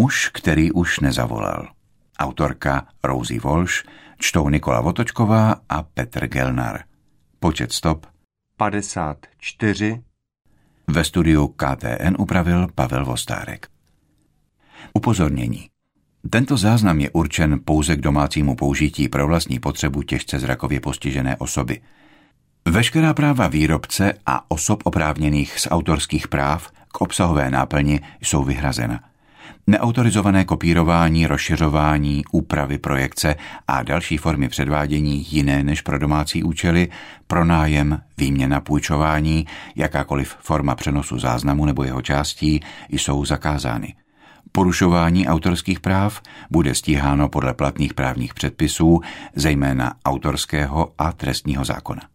Muž, který už nezavolal. Autorka Rosie Walsh, čtou Nikola Votočková a Petr Gelnar. Počet stop 54. Ve studiu KTN upravil Pavel Vostárek. Upozornění. Tento záznam je určen pouze k domácímu použití pro vlastní potřebu těžce zrakově postižené osoby. Veškerá práva výrobce a osob oprávněných z autorských práv k obsahové náplni jsou vyhrazena. Neautorizované kopírování, rozšiřování, úpravy, projekce a další formy předvádění jiné než pro domácí účely, pronájem, výměna, půjčování, jakákoliv forma přenosu záznamu nebo jeho částí jsou zakázány. Porušování autorských práv bude stíháno podle platných právních předpisů, zejména autorského a trestního zákona.